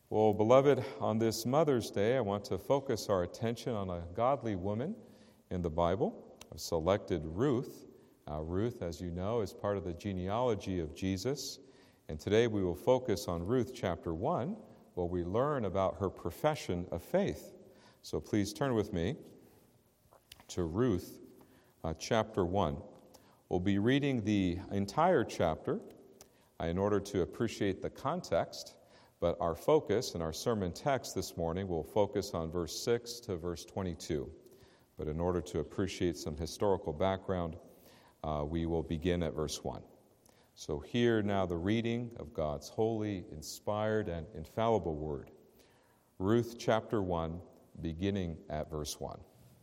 Well, beloved, on this Mother's Day, I want to focus our attention on a godly woman in the Bible. I've selected Ruth. Ruth, as you know, is part of the genealogy of Jesus. And today we will focus on Ruth chapter 1, where we learn about her profession of faith. So please turn with me to Ruth chapter 1. We'll be reading the entire chapter in order to appreciate the context. But our focus and our sermon text this morning will focus on verse 6 to verse 22. But in order to appreciate some historical background, we will begin at verse 1. So hear now the reading of God's holy, inspired, and infallible word. Ruth chapter 1, beginning at verse 1.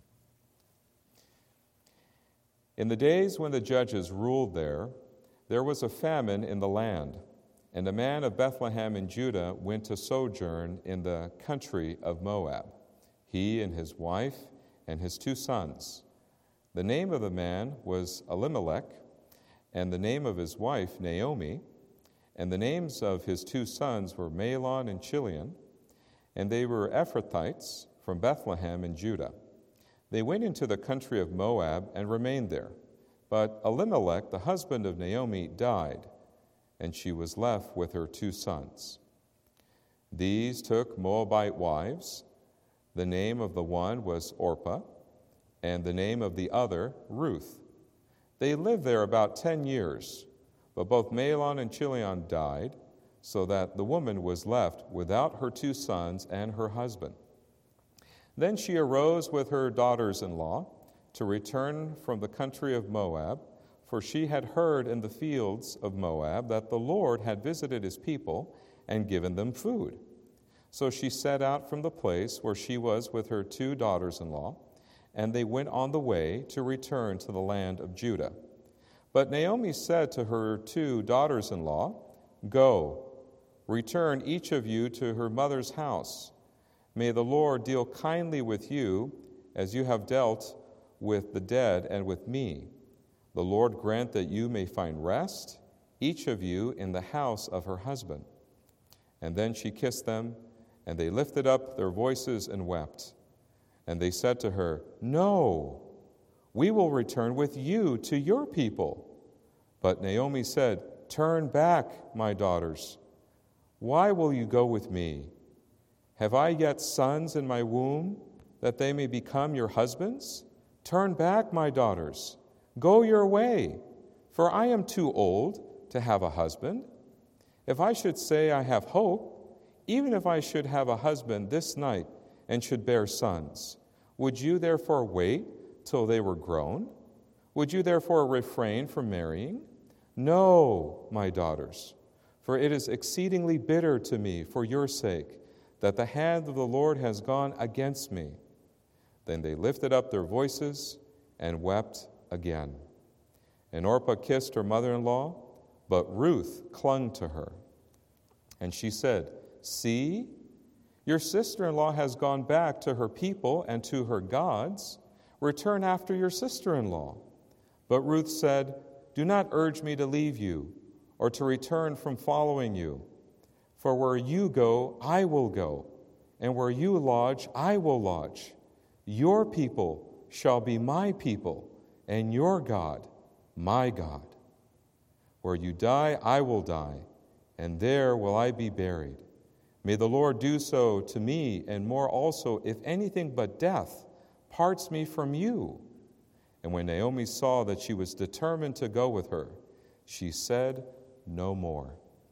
In the days when the judges ruled there was a famine in the land. And a man of Bethlehem in Judah went to sojourn in the country of Moab, he and his wife and his 2 sons. The name of the man was Elimelech, and the name of his wife Naomi, and the names of his 2 sons were Mahlon and Chilion, and they were Ephrathites from Bethlehem in Judah. They went into the country of Moab and remained there. But Elimelech, the husband of Naomi, died, and she was left with her 2 sons. These took Moabite wives. The name of the one was Orpah, and the name of the other Ruth. They lived there about 10 years, but both Mahlon and Chilion died, so that the woman was left without her 2 sons and her husband. Then she arose with her daughters-in-law to return from the country of Moab, for she had heard in the fields of Moab that the Lord had visited his people and given them food. So she set out from the place where she was with her 2 daughters-in-law, and they went on the way to return to the land of Judah. But Naomi said to her 2 daughters-in-law, "Go, return each of you to her mother's house. May the Lord deal kindly with you as you have dealt with the dead and with me. The Lord grant that you may find rest, each of you in the house of her husband." And then she kissed them, and they lifted up their voices and wept. And they said to her, "No, we will return with you to your people." But Naomi said, "Turn back, my daughters. Why will you go with me? Have I yet sons in my womb, that they may become your husbands? Turn back, my daughters. Go your way, for I am too old to have a husband. If I should say I have hope, even if I should have a husband this night and should bear sons, would you therefore wait till they were grown? Would you therefore refrain from marrying? No, my daughters, for it is exceedingly bitter to me for your sake that the hand of the Lord has gone against me." Then they lifted up their voices and wept again. And Orpah kissed her mother-in-law, but Ruth clung to her. And she said, "See, your sister-in-law has gone back to her people and to her gods. Return after your sister-in-law." But Ruth said, "Do not urge me to leave you or to return from following you. For where you go, I will go, and where you lodge, I will lodge. Your people shall be my people, and your God, my God. Where you die, I will die, and there will I be buried. May the Lord do so to me, and more also, if anything but death parts me from you." And when Naomi saw that she was determined to go with her, she said no more.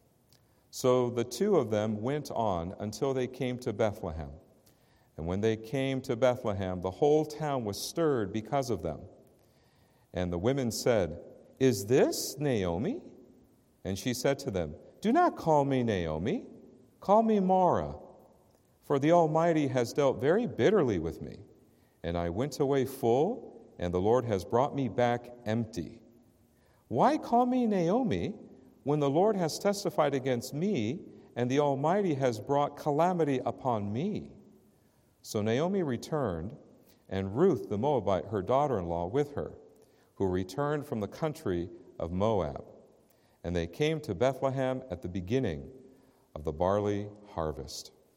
So the 2 of them went on until they came to Bethlehem. And when they came to Bethlehem, the whole town was stirred because of them. And the women said, "Is this Naomi?" And she said to them, "Do not call me Naomi, call me Mara. For the Almighty has dealt very bitterly with me, and I went away full, and the Lord has brought me back empty. Why call me Naomi, when the Lord has testified against me, and the Almighty has brought calamity upon me?" So Naomi returned, and Ruth the Moabite, her daughter-in-law, with her, who returned from the country of Moab. And they came to Bethlehem at the beginning of the barley harvest.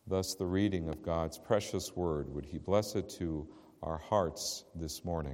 thus the reading of God's precious word. Would he bless it to our hearts this morning.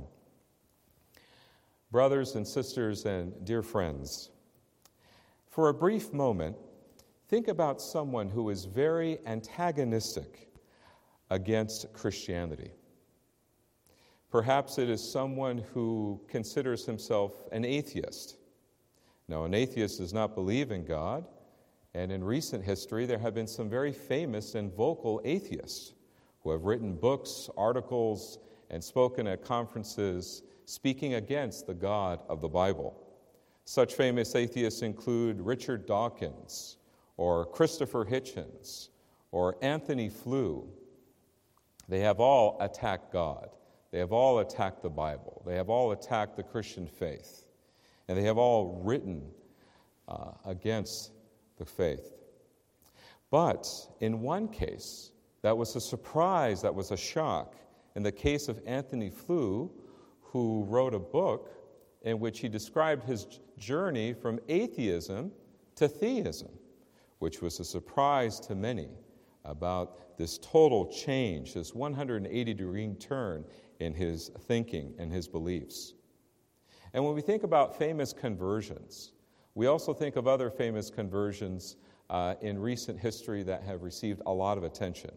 Brothers and sisters and dear friends, for a brief moment, think about someone who is very antagonistic against Christianity. Perhaps it is someone who considers himself an atheist. Now, an atheist does not believe in God, and in recent history there have been some very famous and vocal atheists who have written books, articles, and spoken at conferences speaking against the God of the Bible. Such famous atheists include Richard Dawkins, or Christopher Hitchens, or Anthony Flew. They have all attacked God. They have all attacked the Bible. They have all attacked the Christian faith. And they have all written against the faith. But in one case, that was a surprise, that was a shock. In the case of Anthony Flew, who wrote a book in which he described his journey from atheism to theism, which was a surprise to many about this total change, this 180-degree turn in his thinking and his beliefs. And when we think about famous conversions, we also think of other famous conversions in recent history that have received a lot of attention.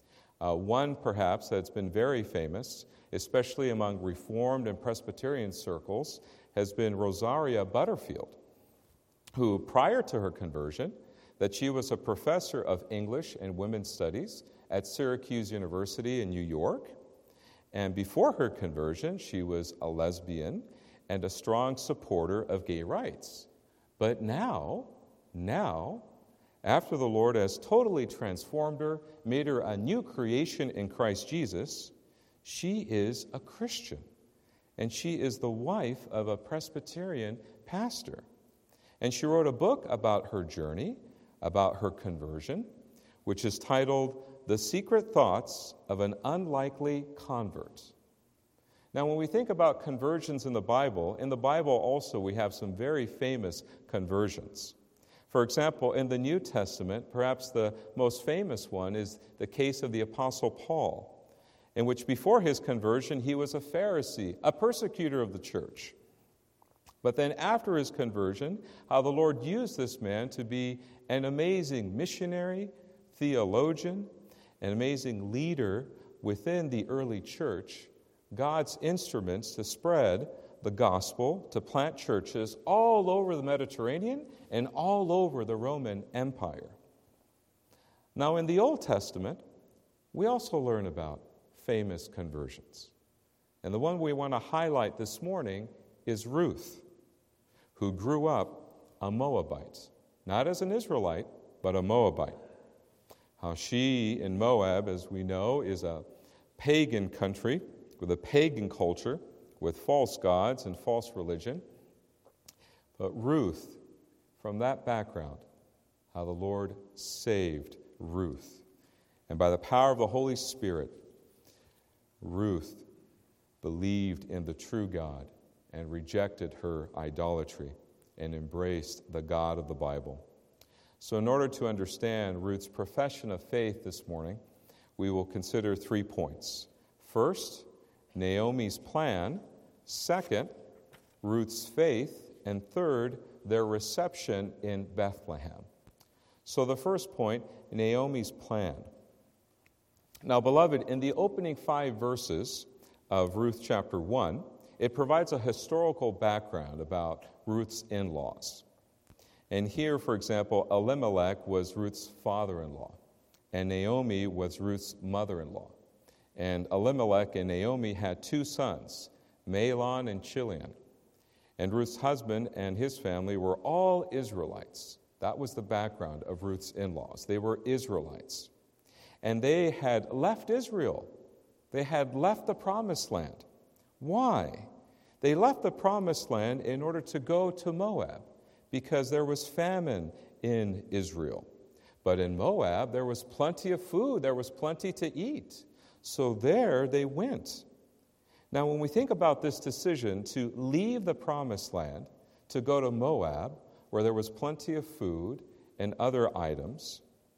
One, perhaps, that's been very famous, especially among Reformed and Presbyterian circles, has been Rosaria Butterfield, who, prior to her conversion, that she was a professor of English and women's studies at Syracuse University in New York. And before her conversion, she was a lesbian and a strong supporter of gay rights. But now, after the Lord has totally transformed her, made her a new creation in Christ Jesus, she is a Christian. And she is the wife of a Presbyterian pastor. And she wrote a book about her journey, about her conversion, which is titled The Secret Thoughts of an Unlikely Convert. Now, when we think about conversions in the Bible also we have some very famous conversions. For example, in the New Testament, perhaps the most famous one is the case of the Apostle Paul, in which before his conversion he was a Pharisee, a persecutor of the church. But then after his conversion, how the Lord used this man to be an amazing missionary, theologian, an amazing leader within the early church, God's instruments to spread the gospel, to plant churches all over the Mediterranean and all over the Roman Empire. Now, in the Old Testament, we also learn about famous conversions. And the one we want to highlight this morning is Ruth, who grew up a Moabite, not as an Israelite, but a Moabite. How she in Moab, as we know, is a pagan country with a pagan culture, with false gods and false religion. But Ruth, from that background, how the Lord saved Ruth. And by the power of the Holy Spirit, Ruth believed in the true God and rejected her idolatry and embraced the God of the Bible. So in order to understand Ruth's profession of faith this morning, we will consider 3 points. First, Naomi's plan. Second, Ruth's faith. And third, their reception in Bethlehem. So the first point, Naomi's plan. Now, beloved, in the opening 5 verses of Ruth chapter 1, it provides a historical background about Ruth's in-laws. And here, for example, Elimelech was Ruth's father-in-law, and Naomi was Ruth's mother-in-law. And Elimelech and Naomi had 2 sons, Mahlon and Chilion. And Ruth's husband and his family were all Israelites. That was the background of Ruth's in-laws. They were Israelites. And they had left Israel. They had left the promised land. Why? They left the promised land in order to go to Moab, because there was famine in Israel. But in Moab, there was plenty of food. There was plenty to eat. So there they went. Now, when we think about this decision to leave the promised land to go to Moab, where there was plenty of food and other items,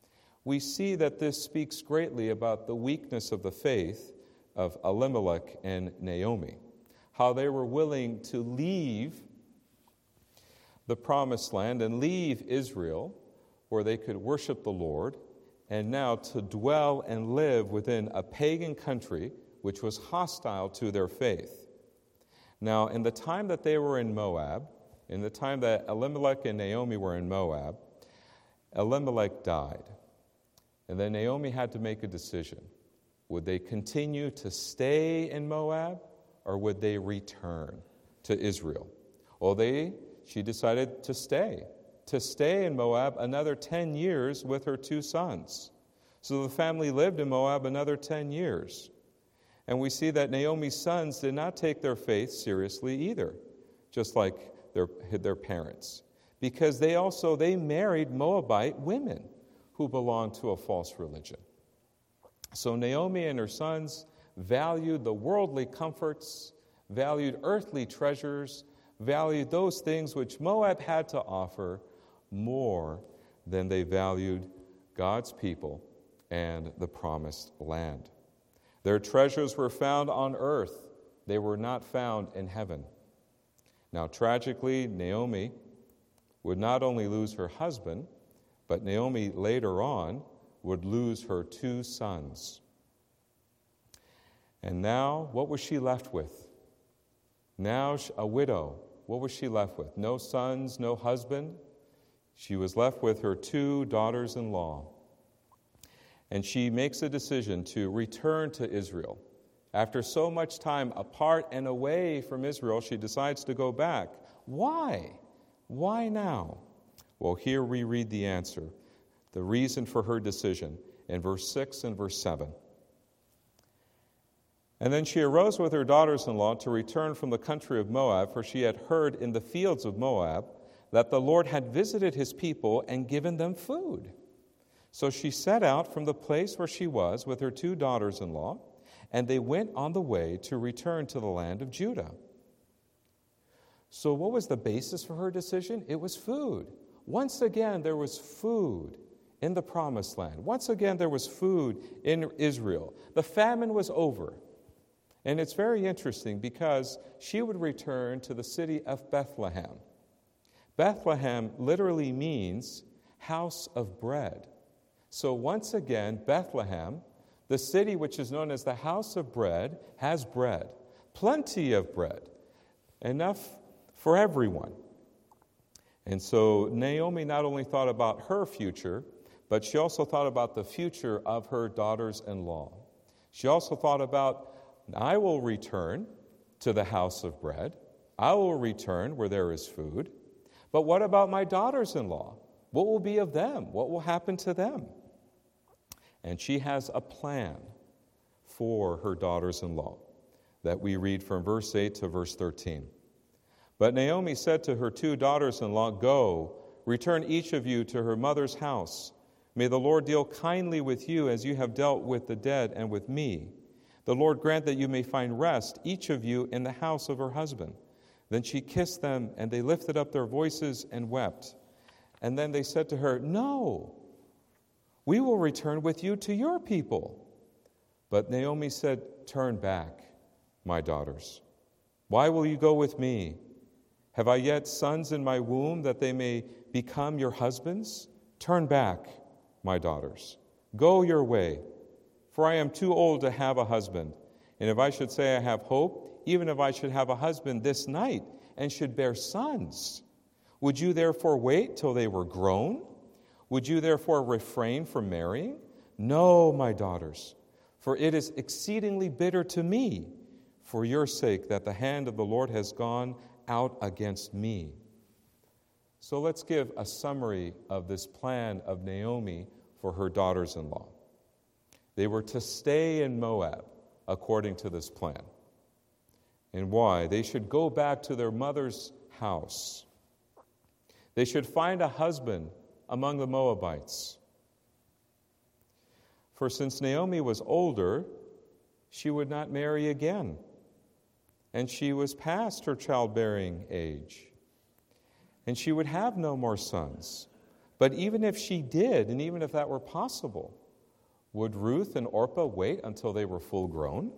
we see that this speaks greatly about the weakness of the faith of Elimelech and Naomi, how they were willing to leave the promised land and leave Israel, where they could worship the Lord, and now to dwell and live within a pagan country which was hostile to their faith. Now, in the time that they were in Moab, in the time that Elimelech and Naomi were in Moab, Elimelech died. And then Naomi had to make a decision. Would they continue to stay in Moab, or would they return to Israel? Well, she decided to stay in Moab another 10 years with her 2 sons. So the family lived in Moab another 10 years. And we see that Naomi's sons did not take their faith seriously either, just like their parents, because they married Moabite women who belonged to a false religion. So Naomi and her sons valued the worldly comforts, valued earthly treasures, valued those things which Moab had to offer more than they valued God's people and the promised land. Their treasures were found on earth. They were not found in heaven. Now, tragically, Naomi would not only lose her husband, but Naomi later on would lose her 2 sons. And now, what was she left with? Now, a widow. What was she left with? No sons, no husband. She was left with her 2 daughters-in-law. And she makes a decision to return to Israel. After so much time apart and away from Israel, she decides to go back. Why? Why now? Well, here we read the answer, the reason for her decision, in verse 6 and verse 7. And then she arose with her daughters-in-law to return from the country of Moab, for she had heard in the fields of Moab that the Lord had visited his people and given them food. So she set out from the place where she was with her 2 daughters-in-law, and they went on the way to return to the land of Judah. So what was the basis for her decision? It was food. Once again, there was food in the promised land. Once again, there was food in Israel. The famine was over. And it's very interesting because she would return to the city of Bethlehem. Bethlehem literally means house of bread. So once again, Bethlehem, the city which is known as the house of bread, has bread. Plenty of bread. Enough for everyone. And so Naomi not only thought about her future, but she also thought about the future of her daughters-in-law. She also thought about, I will return to the house of bread. I will return where there is food. But what about my daughters-in-law? What will be of them? What will happen to them? And she has a plan for her daughters-in-law that we read from verse 8 to verse 13. But Naomi said to her 2 daughters-in-law, Go, return each of you to her mother's house. May the Lord deal kindly with you as you have dealt with the dead and with me. The Lord grant that you may find rest, each of you, in the house of her husband. Then she kissed them, and they lifted up their voices and wept. And then they said to her, No, we will return with you to your people. But Naomi said, Turn back, my daughters. Why will you go with me? Have I yet sons in my womb that they may become your husbands? Turn back, my daughters. Go your way, for I am too old to have a husband. And if I should say I have hope, even if I should have a husband this night and should bear sons, would you therefore wait till they were grown? Would you therefore refrain from marrying? No, my daughters, for it is exceedingly bitter to me for your sake that the hand of the Lord has gone out against me. So let's give a summary of this plan of Naomi for her daughters-in-law. They were to stay in Moab according to this plan. And why? They should go back to their mother's house. They should find a husband among the Moabites. For since Naomi was older, she would not marry again, and she was past her childbearing age, and she would have no more sons. But even if she did, and even if that were possible, would Ruth and Orpah wait until they were full grown?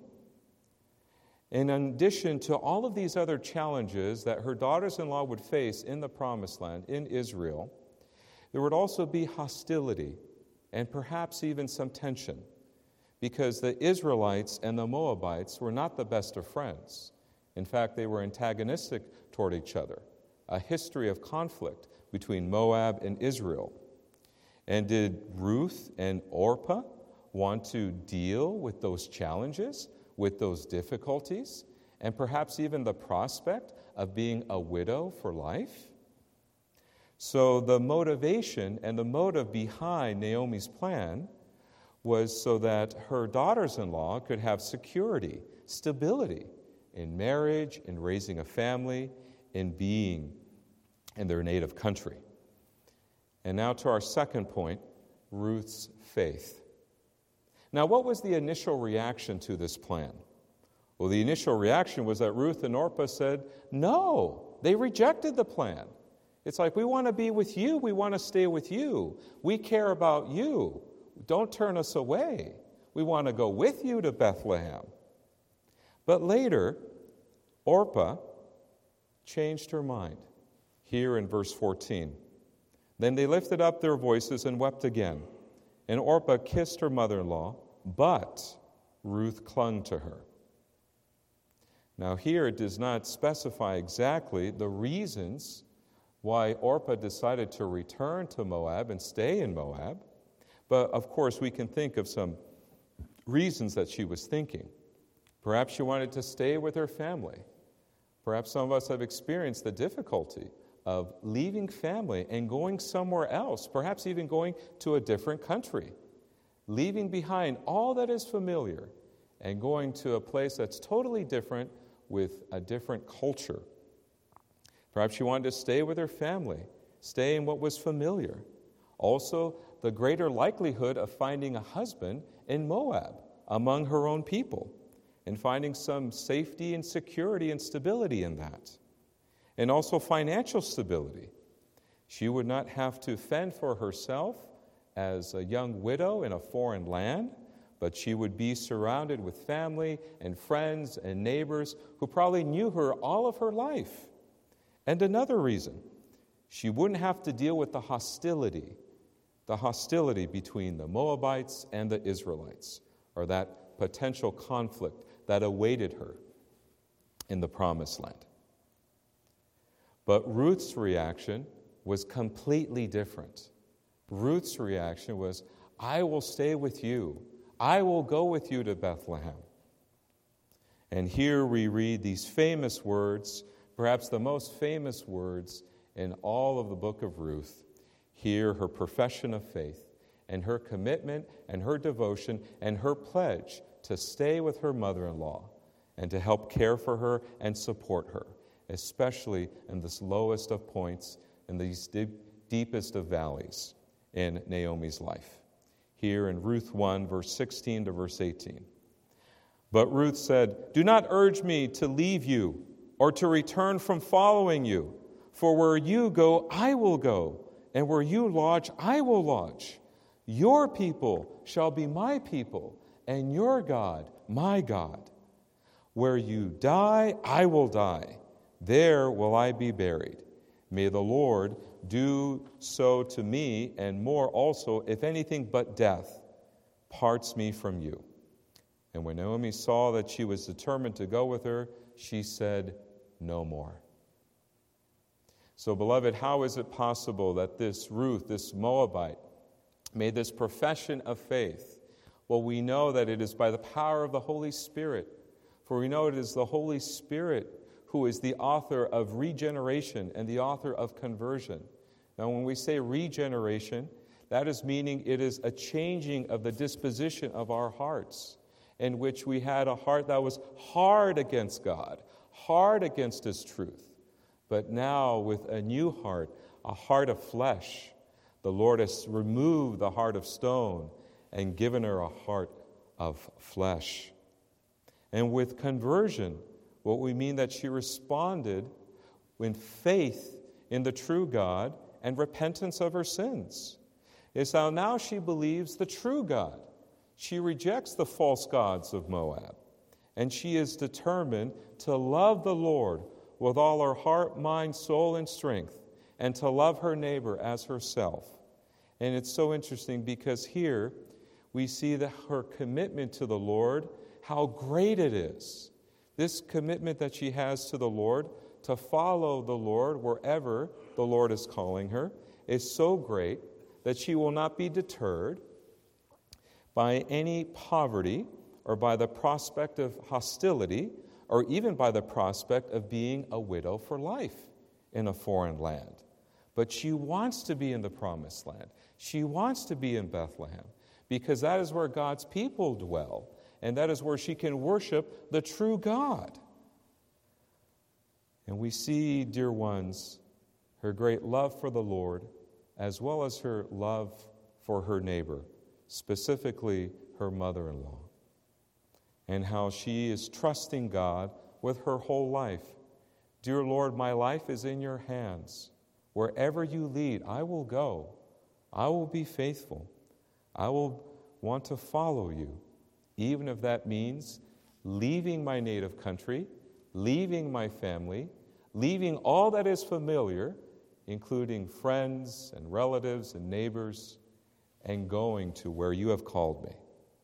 In addition to all of these other challenges that her daughters-in-law would face in the Promised Land, in Israel, there would also be hostility and perhaps even some tension, because the Israelites and the Moabites were not the best of friends. In fact, they were antagonistic toward each other, a history of conflict between Moab and Israel. And did Ruth and Orpah want to deal with those challenges, with those difficulties, and perhaps even the prospect of being a widow for life? So the motivation and the motive behind Naomi's plan was so that her daughters-in-law could have security, stability in marriage, in raising a family, in being in their native country. And now to our second point, Ruth's faith. Now, what was the initial reaction to this plan? Well, the initial reaction was that Ruth and Orpah said, no, they rejected the plan. It's like, we want to be with you. We want to stay with you. We care about you. Don't turn us away. We want to go with you to Bethlehem. But later, Orpah changed her mind. Here in verse 14. Then they lifted up their voices and wept again. And Orpah kissed her mother-in-law, but Ruth clung to her. Now here it does not specify exactly the reasons why Orpah decided to return to Moab and stay in Moab. But of course we can think of some reasons that she was thinking. Perhaps she wanted to stay with her family. Perhaps some of us have experienced the difficulty of leaving family and going somewhere else, perhaps even going to a different country, leaving behind all that is familiar and going to a place that's totally different with a different culture. Perhaps she wanted to stay with her family, stay in what was familiar. Also, the greater likelihood of finding a husband in Moab among her own people and finding some safety and security and stability in that. And also financial stability. She would not have to fend for herself as a young widow in a foreign land, but she would be surrounded with family and friends and neighbors who probably knew her all of her life. And another reason, she wouldn't have to deal with the hostility between the Moabites and the Israelites, or that potential conflict that awaited her in the Promised Land. But Ruth's reaction was completely different. Ruth's reaction was, I will stay with you. I will go with you to Bethlehem. And here we read these famous words, perhaps the most famous words in all of the book of Ruth. Here, her profession of faith and her commitment and her devotion and her pledge to stay with her mother-in-law and to help care for her and support her, especially in this lowest of points, in these deepest of valleys in Naomi's life. Here in Ruth 1, verse 16 to verse 18. But Ruth said, do not urge me to leave you or to return from following you. For where you go, I will go, and where you lodge, I will lodge. Your people shall be my people, and your God, my God. Where you die, I will die. There will I be buried. May the Lord do so to me, and more also, if anything but death parts me from you. And when Naomi saw that she was determined to go with her, she said, no more. So, beloved, how is it possible that this Ruth, this Moabite, made this profession of faith? Well, we know that it is by the power of the Holy Spirit. For we know it is the Holy Spirit who is the author of regeneration and the author of conversion. Now, when we say regeneration, that is meaning it is a changing of the disposition of our hearts, in which we had a heart that was hard against God, hard against His truth. But now, with a new heart, a heart of flesh, the Lord has removed the heart of stone and given her a heart of flesh. And with conversion, what we mean that she responded in faith in the true God and repentance of her sins. Is how now she believes the true God. She rejects the false gods of Moab, and she is determined to love the Lord with all her heart, mind, soul, and strength, and to love her neighbor as herself. And it's so interesting because here we see that her commitment to the Lord, how great it is. This commitment that she has to the Lord, to follow the Lord wherever the Lord is calling her, is so great that she will not be deterred by any poverty or by the prospect of hostility or even by the prospect of being a widow for life in a foreign land. But she wants to be in the promised land. She wants to be in Bethlehem because that is where God's people dwell, and that is where she can worship the true God. And we see, dear ones, her great love for the Lord as well as her love for her neighbor, specifically her mother-in-law, and how she is trusting God with her whole life. Dear Lord, my life is in your hands. Wherever you lead, I will go. I will be faithful. I will want to follow you, even if that means leaving my native country, leaving my family, leaving all that is familiar, including friends and relatives and neighbors, and going to where you have called me.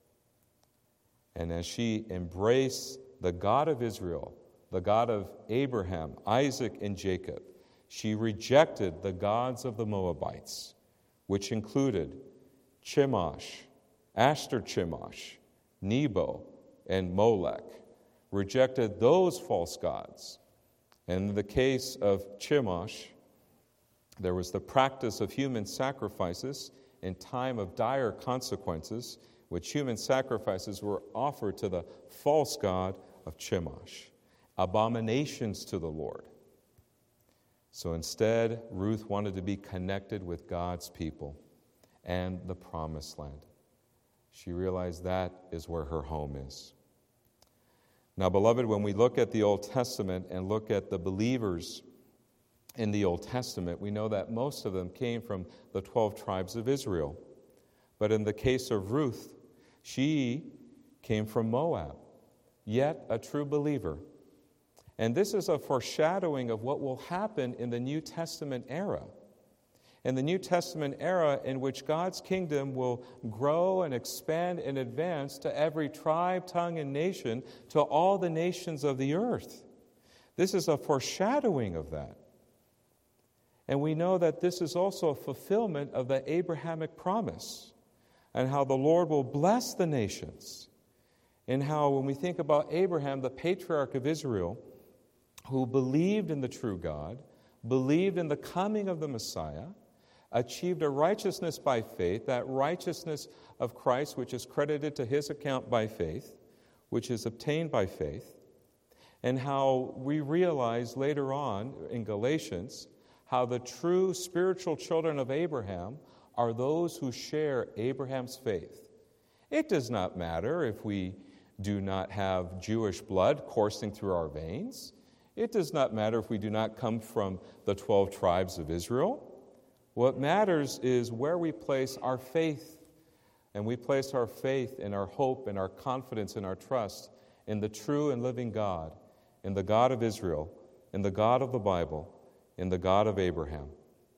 And as she embraced the God of Israel, the God of Abraham, Isaac, and Jacob, she rejected the gods of the Moabites, which included Chemosh, Ashtar-Chemosh, Nebo, and Molech, rejected those false gods. And in the case of Chemosh, there was the practice of human sacrifices in time of dire consequences, which human sacrifices were offered to the false god of Chemosh, abominations to the Lord. So instead, Ruth wanted to be connected with God's people and the promised land. She realized that is where her home is. Now, beloved, when we look at the Old Testament and look at the believers in the Old Testament, we know that most of them came from the 12 tribes of Israel. But in the case of Ruth, she came from Moab, yet a true believer. And this is a foreshadowing of what will happen in the New Testament era. In the New Testament era in which God's kingdom will grow and expand and advance to every tribe, tongue, and nation, to all the nations of the earth. This is a foreshadowing of that. And we know that this is also a fulfillment of the Abrahamic promise and how the Lord will bless the nations. And how when we think about Abraham, the patriarch of Israel, who believed in the true God, believed in the coming of the Messiah, achieved a righteousness by faith, that righteousness of Christ which is credited to his account by faith, which is obtained by faith, and how we realize later on in Galatians how the true spiritual children of Abraham are those who share Abraham's faith. It does not matter if we do not have Jewish blood coursing through our veins. It does not matter if we do not come from the 12 tribes of Israel. What matters is where we place our faith. And we place our faith and our hope and our confidence and our trust in the true and living God, in the God of Israel, in the God of the Bible, in the God of Abraham.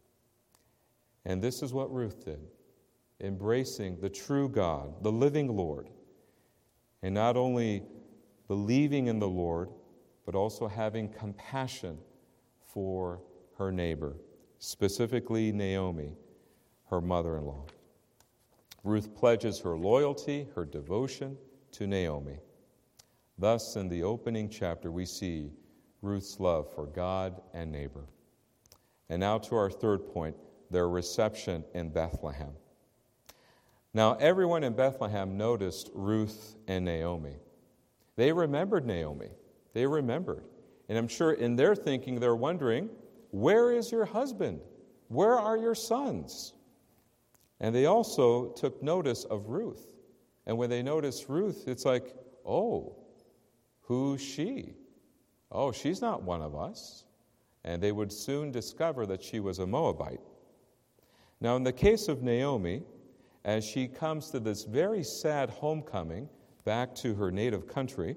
And this is what Ruth did, embracing the true God, the living Lord, and not only believing in the Lord, but also having compassion for her neighbor, specifically Naomi, her mother-in-law. Ruth pledges her loyalty, her devotion to Naomi. Thus, in the opening chapter, we see Ruth's love for God and neighbor. And now to our third point, their reception in Bethlehem. Now, everyone in Bethlehem noticed Ruth and Naomi. They remembered Naomi. They remembered. And I'm sure in their thinking, they're wondering, where is your husband? Where are your sons? And they also took notice of Ruth. And when they noticed Ruth, it's like, oh, who's she? Oh, she's not one of us. And they would soon discover that she was a Moabite. Now, in the case of Naomi, as she comes to this very sad homecoming back to her native country,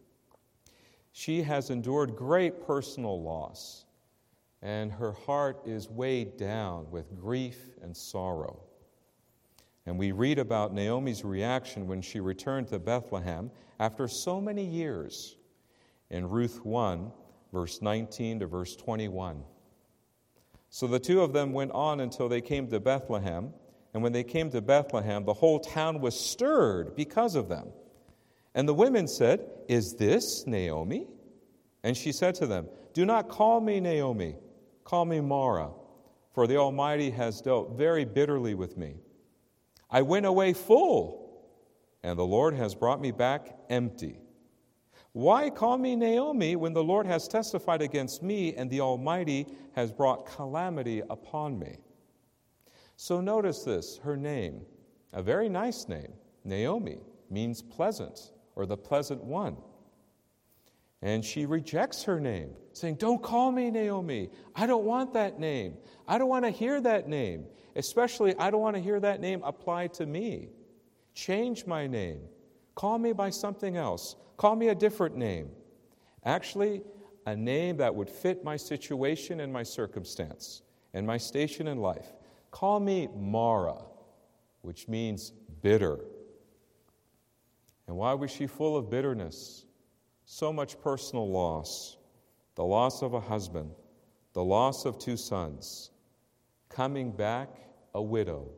she has endured great personal loss, and her heart is weighed down with grief and sorrow. And we read about Naomi's reaction when she returned to Bethlehem after so many years in Ruth 1, verse 19 to verse 21. So the two of them went on until they came to Bethlehem, and when they came to Bethlehem, the whole town was stirred because of them. And the women said, "Is this Naomi?" And she said to them, "Do not call me Naomi, call me Mara, for the Almighty has dealt very bitterly with me. I went away full, and the Lord has brought me back empty. Why call me Naomi when the Lord has testified against me and the Almighty has brought calamity upon me?" So notice this, her name, a very nice name, Naomi, means pleasant or the pleasant one. And she rejects her name, saying, "Don't call me Naomi. I don't want that name. I don't want to hear that name. Especially, I don't want to hear that name applied to me. Change my name. Call me by something else. Call me a different name. Actually, a name that would fit my situation and my circumstance and my station in life. Call me Mara, which means bitter." And why was she full of bitterness? So much personal loss, the loss of a husband, the loss of 2 sons, coming back a widow.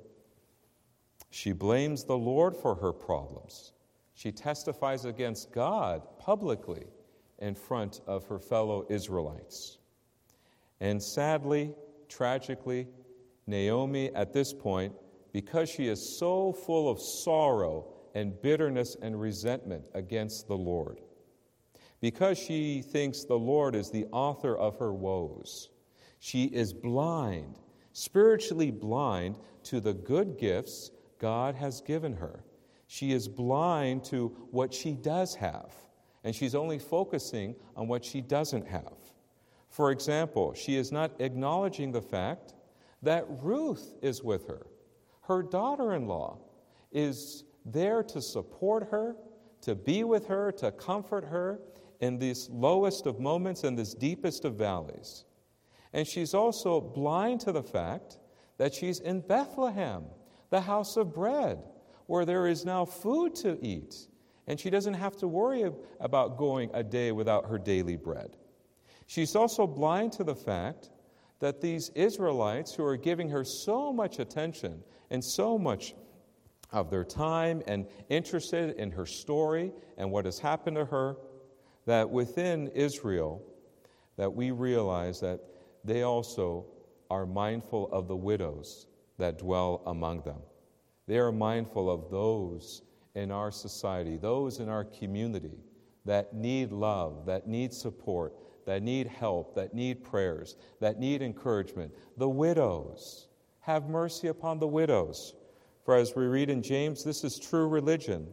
She blames the Lord for her problems. She testifies against God publicly in front of her fellow Israelites. And sadly, tragically, Naomi at this point, because she is so full of sorrow and bitterness and resentment against the Lord, because she thinks the Lord is the author of her woes, she is blind, spiritually blind to the good gifts God has given her. She is blind to what she does have, and she's only focusing on what she doesn't have. For example, she is not acknowledging the fact that Ruth is with her. Her daughter-in-law is there to support her, to be with her, to comfort her in this lowest of moments and this deepest of valleys. And she's also blind to the fact that she's in Bethlehem, the house of bread, where there is now food to eat, and she doesn't have to worry about going a day without her daily bread. She's also blind to the fact that these Israelites who are giving her so much attention and so much of their time and interested in her story and what has happened to her, that within Israel, that we realize that they also are mindful of the widows that dwell among them. They are mindful of those in our society, those in our community that need love, that need support, that need help, that need prayers, that need encouragement. The widows. Have mercy upon the widows. For as we read in James, this is true religion.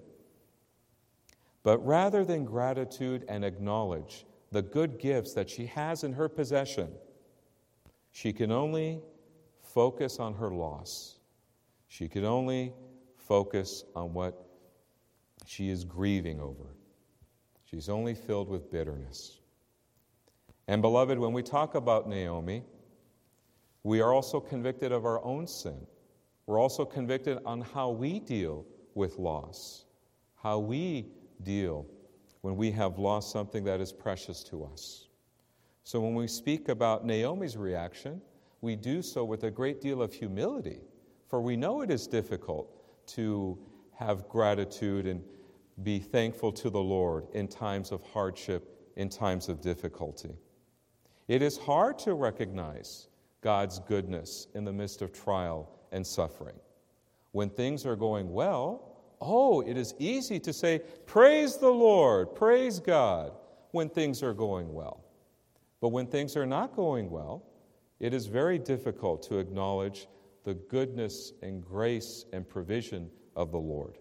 But rather than gratitude and acknowledge the good gifts that she has in her possession, she can only focus on her loss. She can only focus on what she is grieving over. She's only filled with bitterness. And beloved, when we talk about Naomi, we are also convicted of our own sin. We're also convicted on how we deal with loss, how we deal when we have lost something that is precious to us. So when we speak about Naomi's reaction, we do so with a great deal of humility, for we know it is difficult to have gratitude and be thankful to the Lord in times of hardship, in times of difficulty. It is hard to recognize God's goodness in the midst of trial and suffering. When things are going well, it is easy to say, "Praise the Lord, praise God," when things are going well. But when things are not going well, it is very difficult to acknowledge the goodness and grace and provision of the Lord.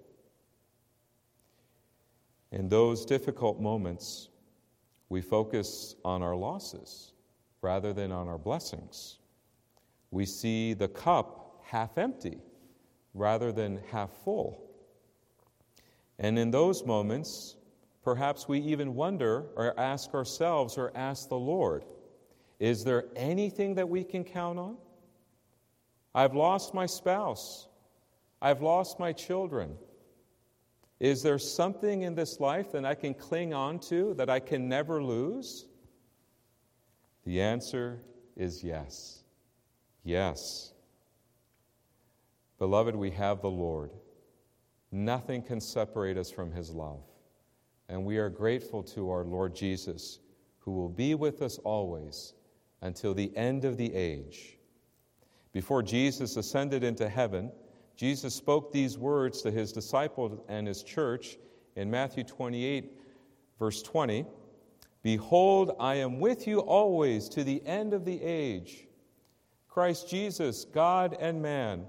In those difficult moments, we focus on our losses rather than on our blessings. We see the cup half empty rather than half full. And in those moments, perhaps we even wonder or ask ourselves or ask the Lord, is there anything that we can count on? I've lost my spouse. I've lost my children. Is there something in this life that I can cling on to, that I can never lose? The answer is yes. Yes. Beloved, we have the Lord. Nothing can separate us from His love. And we are grateful to our Lord Jesus, who will be with us always until the end of the age. Before Jesus ascended into heaven, Jesus spoke these words to His disciples and His church in Matthew 28, verse 20. Behold, I am with you always to the end of the age. Christ Jesus, God and man.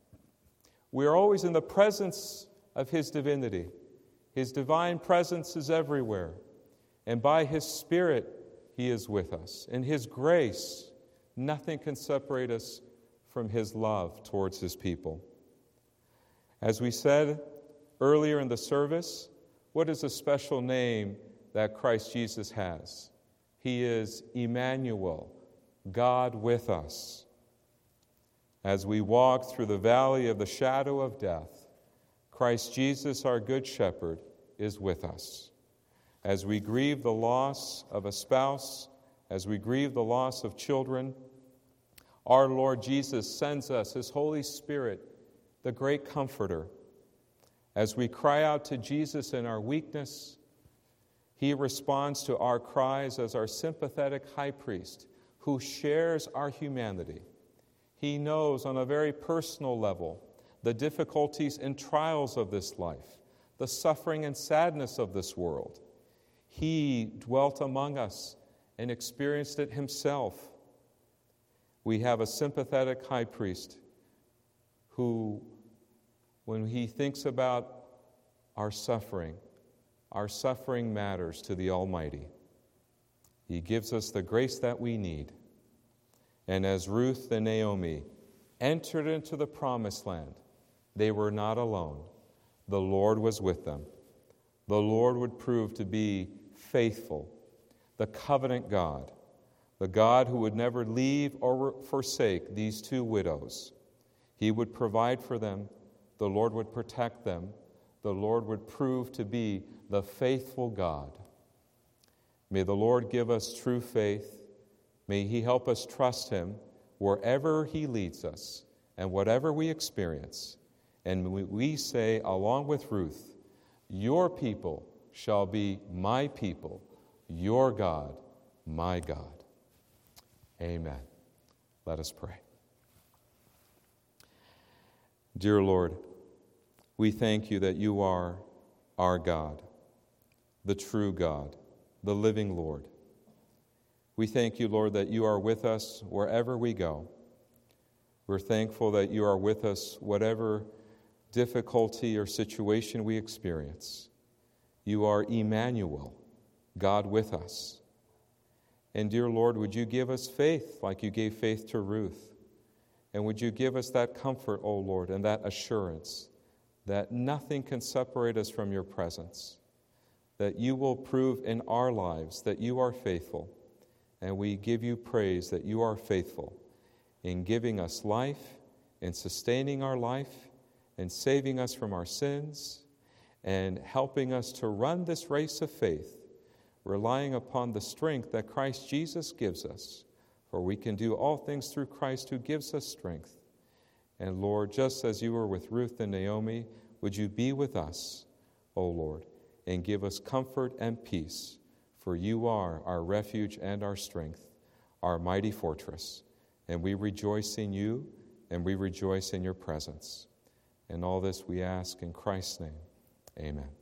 We are always in the presence of His divinity. His divine presence is everywhere. And by His Spirit, He is with us. In His grace, nothing can separate us from His love towards His people. As we said earlier in the service, what is a special name that Christ Jesus has? He is Emmanuel, God with us. As we walk through the valley of the shadow of death, Christ Jesus, our Good Shepherd, is with us. As we grieve the loss of a spouse, as we grieve the loss of children, our Lord Jesus sends us His Holy Spirit, the great Comforter. As we cry out to Jesus in our weakness, He responds to our cries as our sympathetic high priest who shares our humanity. He knows on a very personal level the difficulties and trials of this life, the suffering and sadness of this world. He dwelt among us and experienced it Himself. We have a sympathetic high priest who, when he thinks about our suffering matters to the Almighty. He gives us the grace that we need. And as Ruth and Naomi entered into the promised land, they were not alone. The Lord was with them. The Lord would prove to be faithful, the covenant God, the God who would never leave or forsake these two widows. He would provide for them. The Lord would protect them. The Lord would prove to be the faithful God. May the Lord give us true faith. May He help us trust Him wherever He leads us and whatever we experience. And we say, along with Ruth, your people shall be my people, your God, my God. Amen. Let us pray. Dear Lord, we thank You that You are our God, the true God, the living Lord. We thank You, Lord, that You are with us wherever we go. We're thankful that You are with us whatever difficulty or situation we experience. You are Emmanuel, God with us. And dear Lord, would You give us faith like You gave faith to Ruth? And would You give us that comfort, O Lord, and that assurance that nothing can separate us from Your presence, that You will prove in our lives that You are faithful. And we give You praise that You are faithful in giving us life, in sustaining our life, in saving us from our sins, and helping us to run this race of faith, relying upon the strength that Christ Jesus gives us. For we can do all things through Christ who gives us strength. And Lord, just as You were with Ruth and Naomi, would You be with us, O Lord, and give us comfort and peace. For You are our refuge and our strength, our mighty fortress. And we rejoice in You, and we rejoice in Your presence. And all this we ask in Christ's name. Amen.